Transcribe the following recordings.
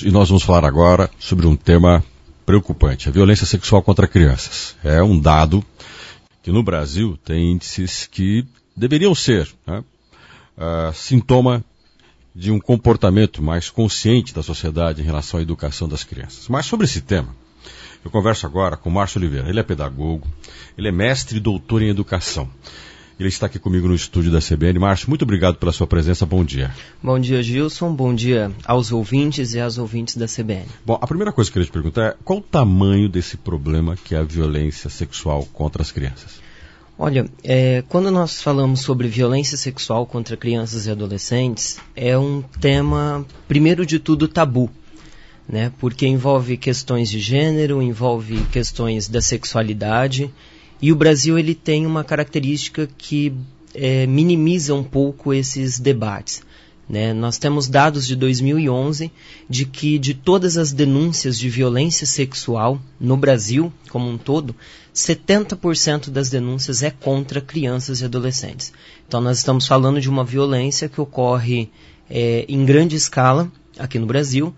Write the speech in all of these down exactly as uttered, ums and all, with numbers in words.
amigos, e nós vamos falar agora sobre um tema preocupante, a violência sexual contra crianças. É um dado que no Brasil tem índices que deveriam ser, né, uh, sintoma de um comportamento mais consciente da sociedade em relação à educação das crianças. Mas sobre esse tema, eu converso agora com Márcio Oliveira. Ele é pedagogo, ele é mestre e doutor em educação. Ele está aqui comigo no estúdio da C B N. Márcio, muito obrigado pela sua presença. Bom dia. Bom dia, Gilson. Bom dia aos ouvintes e às ouvintes da C B N. Bom, a primeira coisa que eu queria te perguntar é qual o tamanho desse problema que é a violência sexual contra as crianças? Olha, é, quando nós falamos sobre violência sexual contra crianças e adolescentes, é um tema, primeiro de tudo, tabu, né? Porque envolve questões de gênero, envolve questões da sexualidade. E o Brasil ele tem uma característica que é, minimiza um pouco esses debates, né? Nós temos dados de dois mil e onze de que de todas as denúncias de violência sexual no Brasil como um todo, setenta por cento das denúncias é contra crianças e adolescentes. Então nós estamos falando de uma violência que ocorre é, em grande escala aqui no Brasil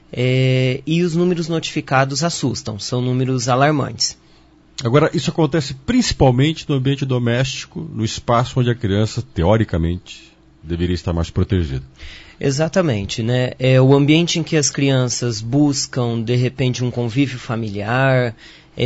é, e os números notificados assustam, são números alarmantes. Agora, isso acontece principalmente no ambiente doméstico, no espaço onde a criança, teoricamente, deveria estar mais protegida. Exatamente, né? É o ambiente em que as crianças buscam, de repente, um convívio familiar,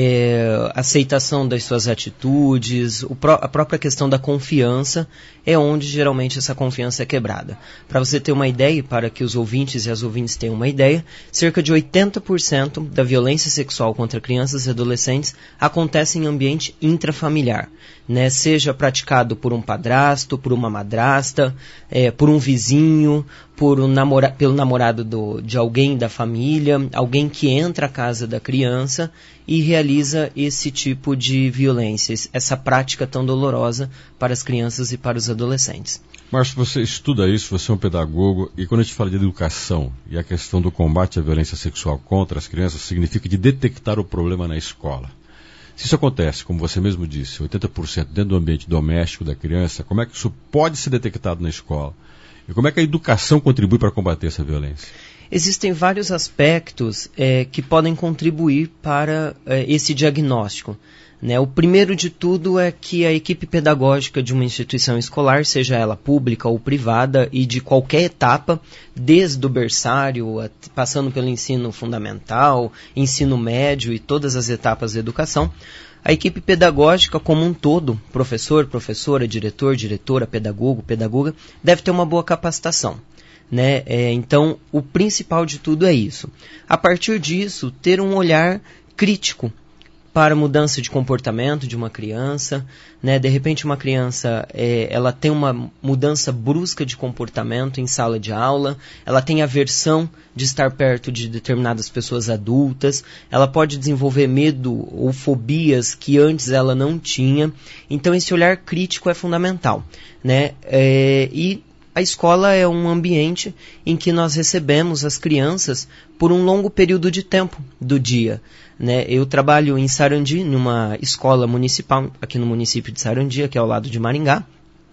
é, aceitação das suas atitudes, o pró- a própria questão da confiança é onde geralmente essa confiança é quebrada. Para você ter uma ideia, e para que os ouvintes e as ouvintes tenham uma ideia, cerca de oitenta por cento da violência sexual contra crianças e adolescentes acontece em ambiente intrafamiliar, né? Seja praticado por um padrasto, por uma madrasta, é, por um vizinho, por um namora- pelo namorado do, de alguém da família, alguém que entra à casa da criança e realiza esse tipo de violência, essa prática tão dolorosa para as crianças e para os adolescentes. Márcio, você estuda isso, você é um pedagogo, e quando a gente fala de educação e a questão do combate à violência sexual contra as crianças, significa de detectar o problema na escola. Se isso acontece, como você mesmo disse, oitenta por cento dentro do ambiente doméstico da criança, como é que isso pode ser detectado na escola? E como é que a educação contribui para combater essa violência? Existem vários aspectos é, que podem contribuir para é, esse diagnóstico, né? O primeiro de tudo é que a equipe pedagógica de uma instituição escolar, seja ela pública ou privada, e de qualquer etapa, desde o berçário, passando pelo ensino fundamental, ensino médio e todas as etapas da educação, a equipe pedagógica como um todo, professor, professora, diretor, diretora, pedagogo, pedagoga, deve ter uma boa capacitação, né? É, então, o principal de tudo é isso. A partir disso, ter um olhar crítico para a mudança de comportamento de uma criança, né? De repente uma criança é, ela tem uma mudança brusca de comportamento em sala de aula, ela tem aversão de estar perto de determinadas pessoas adultas, ela pode desenvolver medo ou fobias que antes ela não tinha. Então esse olhar crítico é fundamental, né? É, e a escola é um ambiente em que nós recebemos as crianças por um longo período de tempo do dia, né? Eu trabalho em Sarandi, numa escola municipal, aqui no município de Sarandi, que é ao lado de Maringá,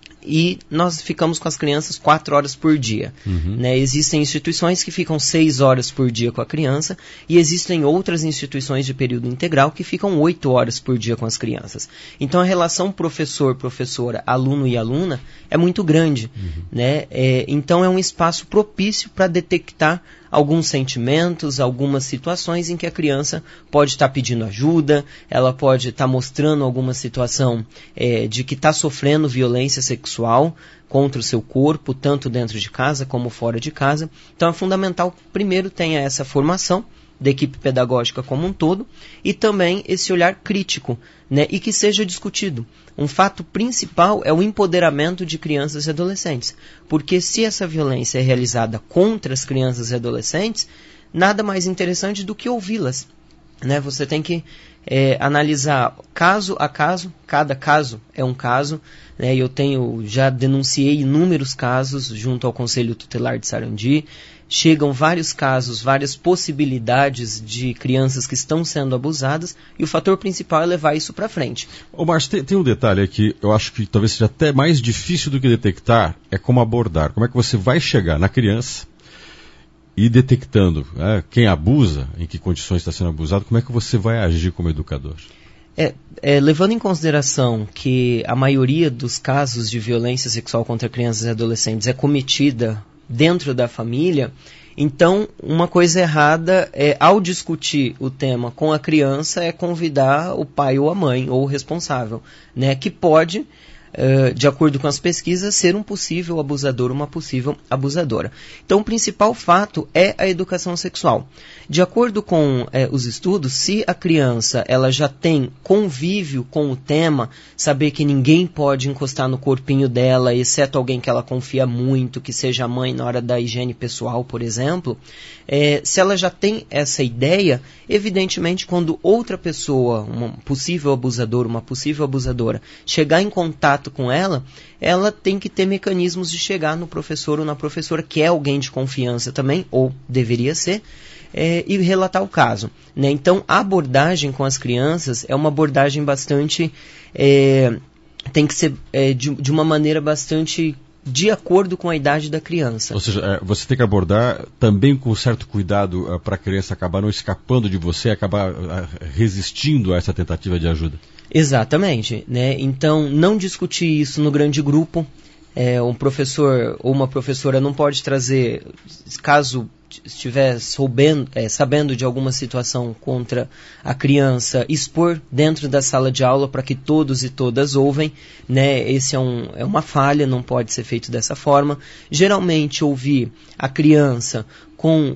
e nós ficamos com as crianças quatro horas por dia. Uhum. Né? Existem instituições que ficam seis horas por dia com a criança e existem outras instituições de período integral que ficam oito horas por dia com as crianças. Então a relação professor-professora, aluno e aluna é muito grande. Uhum. Né? É, então é um espaço propício para detectar alguns sentimentos, algumas situações em que a criança pode estar pedindo ajuda, ela pode estar mostrando alguma situação é, de que está sofrendo violência sexual contra o seu corpo, tanto dentro de casa como fora de casa. Então é fundamental que primeiro tenha essa formação da equipe pedagógica como um todo e também esse olhar crítico, né, e que seja discutido. Um fato principal é o empoderamento de crianças e adolescentes, porque se essa violência é realizada contra as crianças e adolescentes, nada mais interessante do que ouvi-las, né? Você tem que é, analisar caso a caso, cada caso é um caso, né? Eu tenho, já denunciei inúmeros casos junto ao Conselho Tutelar de Sarandi. Chegam vários casos, várias possibilidades de crianças que estão sendo abusadas e o fator principal é levar isso para frente. Ô Márcio, tem, tem um detalhe aqui, eu acho que talvez seja até mais difícil do que detectar, é como abordar, como é que você vai chegar na criança ir detectando é, quem abusa, em que condições está sendo abusado, como é que você vai agir como educador? É, é, levando em consideração que a maioria dos casos de violência sexual contra crianças e adolescentes é cometida dentro da família, então uma coisa errada é, ao discutir o tema com a criança, é convidar o pai ou a mãe, ou o responsável, né, que pode, uh, de acordo com as pesquisas, ser um possível abusador, uma possível abusadora. Então o principal fato é a educação sexual. De acordo com eh, os estudos, se a criança ela já tem convívio com o tema, saber que ninguém pode encostar no corpinho dela, exceto alguém que ela confia muito, que seja a mãe na hora da higiene pessoal, por exemplo, eh, se ela já tem essa ideia, evidentemente quando outra pessoa, um possível abusador, uma possível abusadora, chegar em contato com ela, ela tem que ter mecanismos de chegar no professor ou na professora, que é alguém de confiança também, ou deveria ser, É, e relatar o caso, né? Então, a abordagem com as crianças é uma abordagem bastante... É, tem que ser é, de, de uma maneira bastante de acordo com a idade da criança. Ou seja, é, você tem que abordar também com certo cuidado é, para a criança acabar não escapando de você, acabar é, resistindo a essa tentativa de ajuda. Exatamente, né? Então, não discutir isso no grande grupo. É, um professor ou uma professora não pode trazer, caso estiver soubendo, é, sabendo de alguma situação contra a criança, expor dentro da sala de aula para que todos e todas ouvem, né? Esse é, um, é uma falha, não pode ser feito dessa forma. Geralmente ouvir a criança com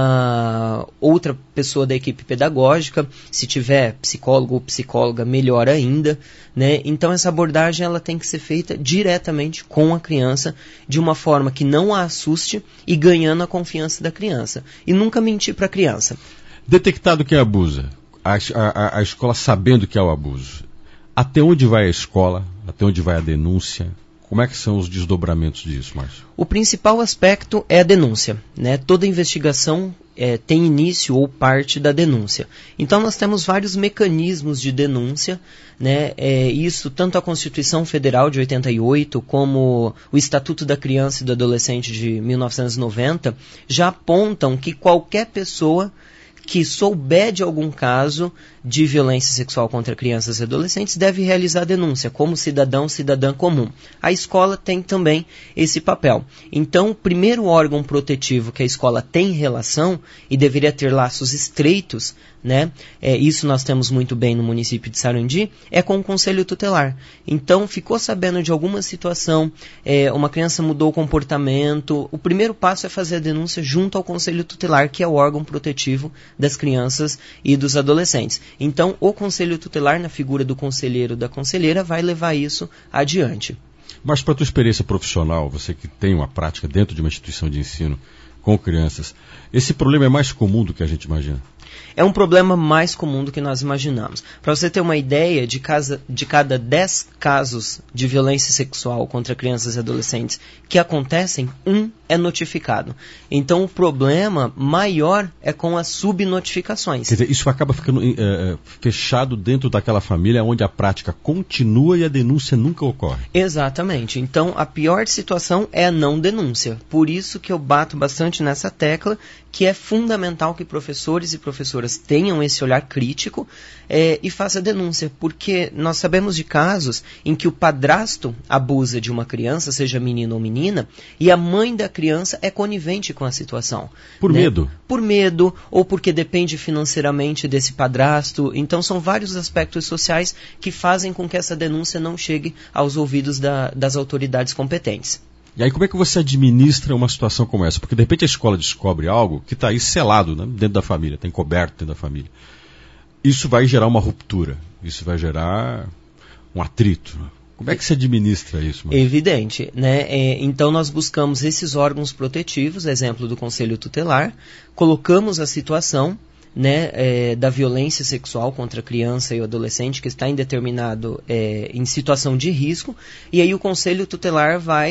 uma outra pessoa da equipe pedagógica, se tiver psicólogo ou psicóloga, melhor ainda, né? Então essa abordagem ela tem que ser feita diretamente com a criança, de uma forma que não a assuste e ganhando a confiança da criança. E nunca mentir para a criança. Detectado quem abusa, a, a, a escola sabendo que é o abuso, até onde vai a escola, até onde vai a denúncia? Como é que são os desdobramentos disso, Márcio? O principal aspecto é a denúncia, né? Toda investigação é, tem início ou parte da denúncia. Então nós temos vários mecanismos de denúncia, né? É, isso tanto a Constituição Federal de oitenta e oito como o Estatuto da Criança e do Adolescente de mil novecentos e noventa já apontam que qualquer pessoa que souber de algum caso de violência sexual contra crianças e adolescentes deve realizar a denúncia como cidadão, cidadã comum. A escola tem também esse papel. Então, o primeiro órgão protetivo que a escola tem relação e deveria ter laços estreitos, né, é, isso nós temos muito bem no município de Sarandi, é com o Conselho Tutelar. Então, ficou sabendo de alguma situação, é, uma criança mudou o comportamento, o primeiro passo é fazer a denúncia junto ao Conselho Tutelar, que é o órgão protetivo das crianças e dos adolescentes. Então, o Conselho Tutelar, na figura do conselheiro ou da conselheira, vai levar isso adiante. Mas para a tua experiência profissional, você que tem uma prática dentro de uma instituição de ensino com crianças, esse problema é mais comum do que a gente imagina? É um problema mais comum do que nós imaginamos. Para você ter uma ideia, de, casa, de cada dez casos de violência sexual contra crianças e adolescentes que acontecem, um é notificado. Então o problema maior é com as subnotificações. Quer dizer, isso acaba ficando é, fechado dentro daquela família onde a prática continua e a denúncia nunca ocorre. Exatamente. Então a pior situação é a não denúncia. Por isso que eu bato bastante nessa tecla, que é fundamental que professores e professoras tenham esse olhar crítico é, e façam a denúncia, porque nós sabemos de casos em que o padrasto abusa de uma criança, seja menino ou menina, e a mãe da criança é conivente com a situação. Por né? medo? Por medo, ou porque depende financeiramente desse padrasto. Então são vários aspectos sociais que fazem com que essa denúncia não chegue aos ouvidos da, das autoridades competentes. E aí como é que você administra uma situação como essa? Porque de repente a escola descobre algo que está aí selado, né, dentro da família, está encoberto dentro da família. Isso vai gerar uma ruptura, isso vai gerar um atrito. Como é que se administra isso? Márcio? Evidente, né? É, então nós buscamos esses órgãos protetivos, exemplo do Conselho Tutelar, colocamos a situação, né, é, da violência sexual contra a criança e o adolescente que está em determinado, é, em situação de risco, e aí o Conselho Tutelar vai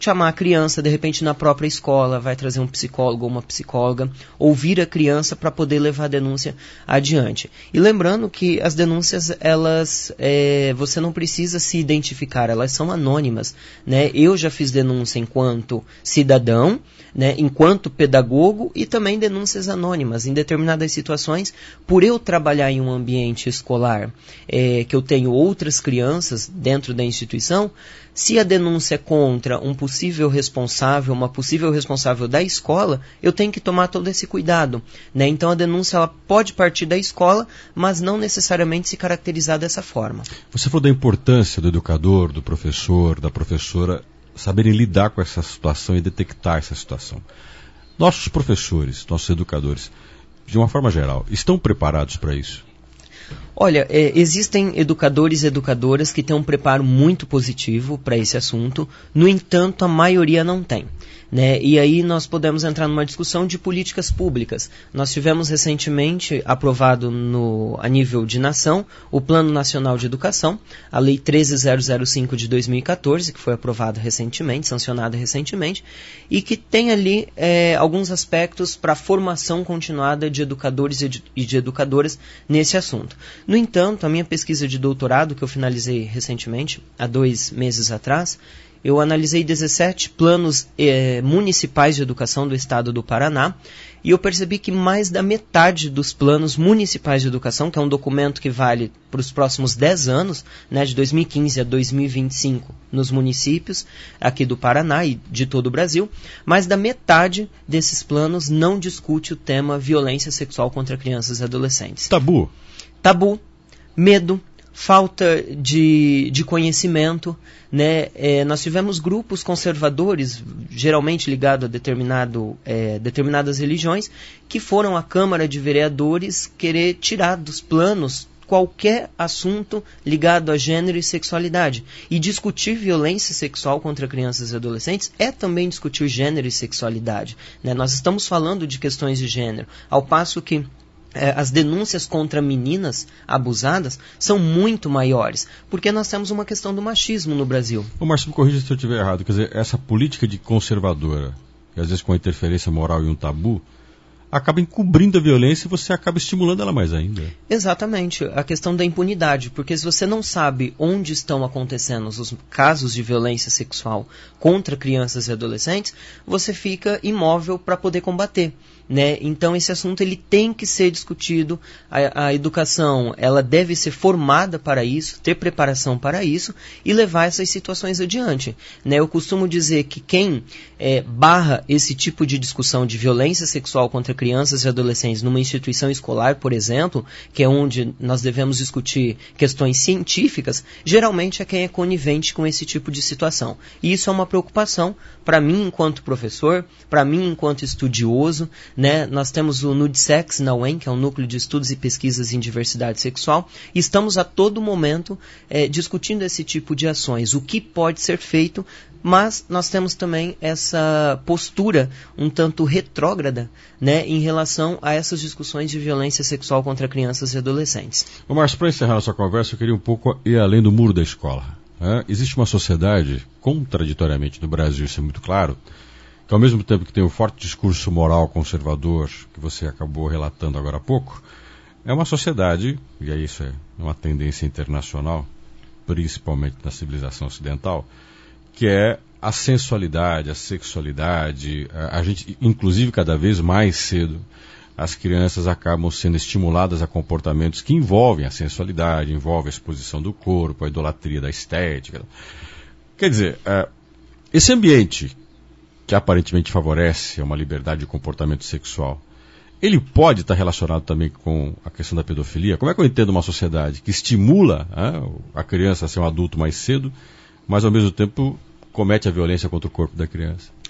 chamar a criança, de repente na própria escola, vai trazer um psicólogo ou uma psicóloga, ouvir a criança para poder levar a denúncia adiante. E lembrando que as denúncias, elas, é, você não precisa se identificar, elas são anônimas, né? Eu já fiz denúncia enquanto cidadão, né, enquanto pedagogo, e também denúncias anônimas. Em determinadas situações, por eu trabalhar em um ambiente escolar, é, que eu tenho outras crianças dentro da instituição, se a denúncia é contra um possível responsável, uma possível responsável da escola, eu tenho que tomar todo esse cuidado, né? Então a denúncia ela pode partir da escola, mas não necessariamente se caracterizar dessa forma. Você falou da importância do educador, do professor, da professora, saberem lidar com essa situação e detectar essa situação. Nossos professores, nossos educadores, de uma forma geral, estão preparados para isso? Olha, é, existem educadores e educadoras que têm um preparo muito positivo para esse assunto, no entanto, a maioria não tem. Né? E aí nós podemos entrar numa discussão de políticas públicas. Nós tivemos recentemente aprovado no, a nível de nação o Plano Nacional de Educação, a Lei treze mil e cinco de dois mil e quatorze, que foi aprovada recentemente, sancionada recentemente, e que tem ali é, alguns aspectos para a formação continuada de educadores e de, e de educadoras nesse assunto. No entanto, a minha pesquisa de doutorado, que eu finalizei recentemente, há dois meses atrás, eu analisei dezessete planos eh, municipais de educação do estado do Paraná e eu percebi que mais da metade dos planos municipais de educação, que é um documento que vale para os próximos dez anos, né, de dois mil e quinze a dois mil e vinte e cinco, nos municípios aqui do Paraná e de todo o Brasil, mais da metade desses planos não discute o tema violência sexual contra crianças e adolescentes. Tabu. Tabu, medo, falta de, de conhecimento, né? É, nós tivemos grupos conservadores, geralmente ligados a determinado, é, determinadas religiões, que foram à Câmara de Vereadores querer tirar dos planos qualquer assunto ligado a gênero e sexualidade. E discutir violência sexual contra crianças e adolescentes é também discutir gênero e sexualidade, né? Nós estamos falando de questões de gênero, ao passo que as denúncias contra meninas abusadas são muito maiores, porque nós temos uma questão do machismo no Brasil. Ô Márcio, me corrija se eu estiver errado, quer dizer, essa política de conservadora, que às vezes com a interferência moral e um tabu, acaba encobrindo a violência e você acaba estimulando ela mais ainda. Exatamente, a questão da impunidade, porque se você não sabe onde estão acontecendo os casos de violência sexual contra crianças e adolescentes, você fica imóvel para poder combater. Né? Então esse assunto ele tem que ser discutido, a, a educação ela deve ser formada para isso, ter preparação para isso e levar essas situações adiante. Né? Eu costumo dizer que quem é, barra esse tipo de discussão de violência sexual contra crianças e adolescentes numa instituição escolar, por exemplo, que é onde nós devemos discutir questões científicas, geralmente é quem é conivente com esse tipo de situação. E isso é uma preocupação para mim enquanto professor, para mim enquanto estudioso. Né? Nós temos o NUDSEX na U E M, que é o Núcleo de Estudos e Pesquisas em Diversidade Sexual, e estamos a todo momento é, discutindo esse tipo de ações, o que pode ser feito, mas nós temos também essa postura um tanto retrógrada, né, em relação a essas discussões de violência sexual contra crianças e adolescentes. Ô Márcio, para encerrar nossa conversa, eu queria um pouco ir além do muro da escola. Né? Existe uma sociedade, contraditoriamente no Brasil, isso é muito claro, que ao mesmo tempo que tem um forte discurso moral conservador, que você acabou relatando agora há pouco, é uma sociedade, e aí isso é uma tendência internacional, principalmente na civilização ocidental, que é a sensualidade, a sexualidade, a, a gente, inclusive cada vez mais cedo, as crianças acabam sendo estimuladas a comportamentos que envolvem a sensualidade, envolvem a exposição do corpo, a idolatria da estética. Quer dizer, uh, esse ambiente que aparentemente favorece uma liberdade de comportamento sexual, ele pode estar relacionado também com a questão da pedofilia? Como é que eu entendo uma sociedade que estimula né, a criança a ser um adulto mais cedo, mas ao mesmo tempo comete a violência contra o corpo da criança?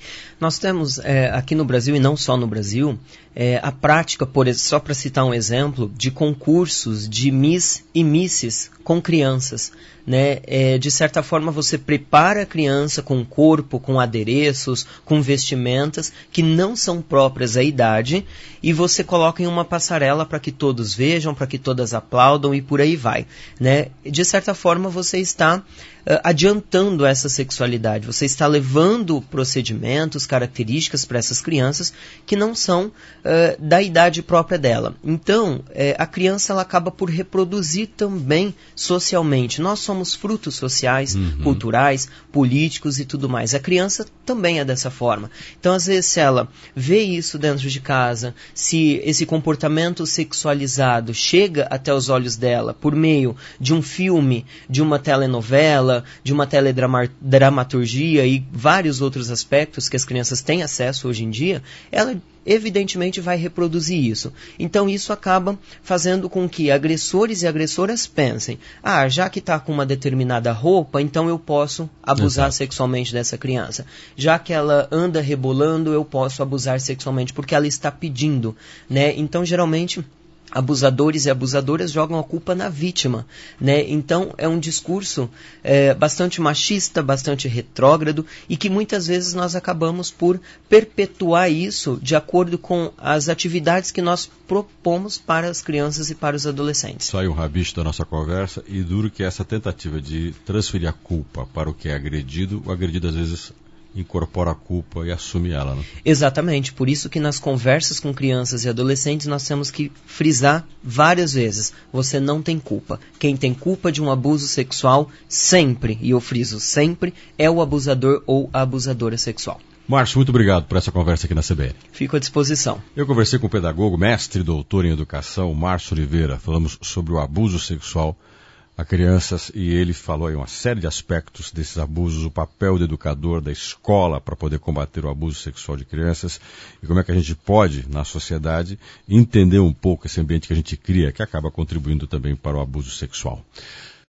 Nós temos é, aqui no Brasil, e não só no Brasil, é, a prática, por, só para citar um exemplo, de concursos de Miss e Misses com crianças. Né? É, de certa forma, você prepara a criança com corpo, com adereços, com vestimentas que não são próprias à idade e você coloca em uma passarela para que todos vejam, para que todas aplaudam e por aí vai. Né? De certa forma, você está uh, adiantando essa sexualidade, você está levando procedimentos, características para essas crianças que não são uh, da idade própria dela. Então, uh, a criança ela acaba por reproduzir também socialmente. Nós somos frutos sociais, uhum. culturais, políticos e tudo mais. A criança também é dessa forma. Então, às vezes, se ela vê isso dentro de casa, se esse comportamento sexualizado chega até os olhos dela por meio de um filme, de uma telenovela, de uma teledramaturgia e vários outros aspectos que as crianças têm acesso hoje em dia, ela evidentemente vai reproduzir isso. Então isso acaba fazendo com que agressores e agressoras pensem, ah, já que está com uma determinada roupa, então eu posso abusar Exato. Sexualmente dessa criança. Já que ela anda rebolando, eu posso abusar sexualmente, porque ela está pedindo, né? Então geralmente abusadores e abusadoras jogam a culpa na vítima, né? Então é um discurso é, bastante machista, bastante retrógrado e que muitas vezes nós acabamos por perpetuar isso de acordo com as atividades que nós propomos para as crianças e para os adolescentes. Sai um rabicho da nossa conversa e duro que essa tentativa de transferir a culpa para o que é agredido, o agredido às vezes incorpora a culpa e assume ela, né? Exatamente, por isso que nas conversas com crianças e adolescentes nós temos que frisar várias vezes, você não tem culpa. Quem tem culpa de um abuso sexual sempre, e eu friso sempre, é o abusador ou a abusadora sexual. Márcio, muito obrigado por essa conversa aqui na C B N. Fico à disposição. Eu conversei com o pedagogo, mestre e doutor em educação, Márcio Oliveira. Falamos sobre o abuso sexual a crianças e ele falou aí uma série de aspectos desses abusos, o papel do educador, da escola para poder combater o abuso sexual de crianças e como é que a gente pode, na sociedade, entender um pouco esse ambiente que a gente cria, que acaba contribuindo também para o abuso sexual.